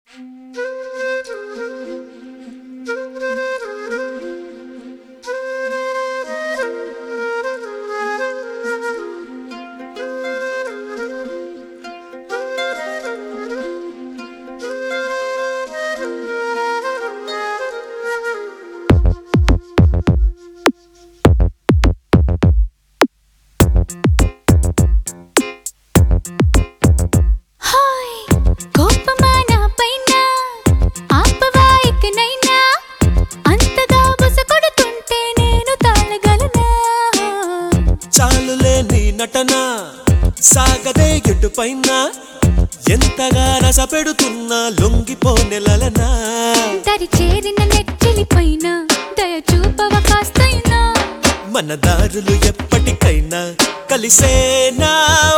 నటనా సాగదే ఎటుపైన ఎంతగా రసపెడుతున్నా లొంగిపోనెలలనా దరి చేరిన నెచ్చిలిపైన దయ చూపవ కాస్తైనా మన దారులు ఎప్పటికైనా కలిసేనా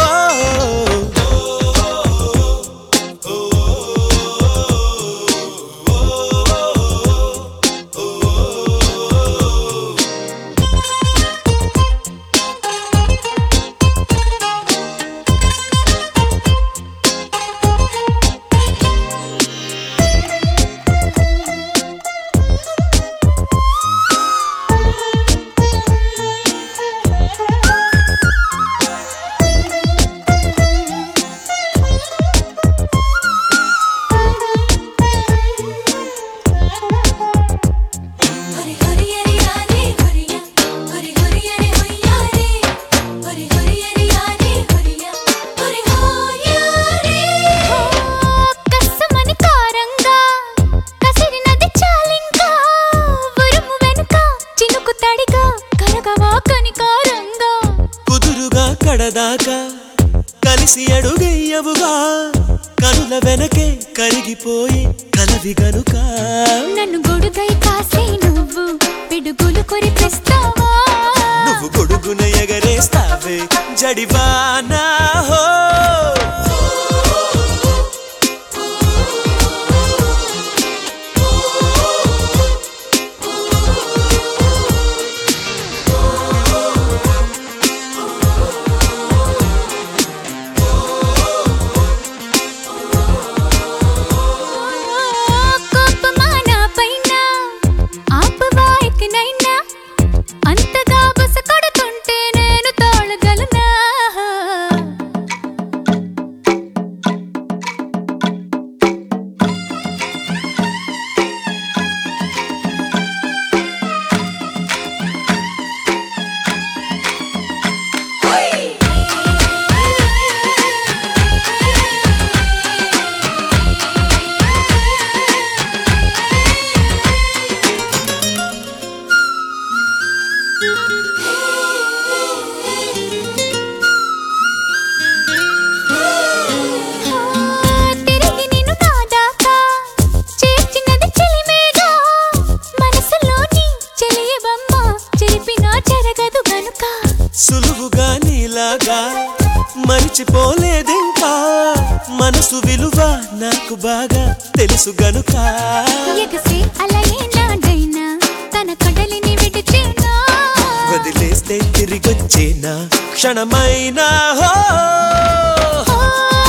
కడదాకా కలిసి అడుగయ్యవుగా కనుల వెనకే కరిగిపోయి కలవి గనుక నన్ను గొడుగై కాసే నువ్వు పిడుగులు కొరిపిస్తావా నువ్వు గొడుగున ఎగరేస్తావే జడివానా హో సులువుగా నీలాగా మరిచిపోలేదింకా మనసు విలువ నాకు బాగా తెలుసు గనుక ఎగసే అలయే నాడైనా తన కడలిని విడిచేనా వదిలేస్తే తిరిగొచ్చేనా క్షణమైనా హో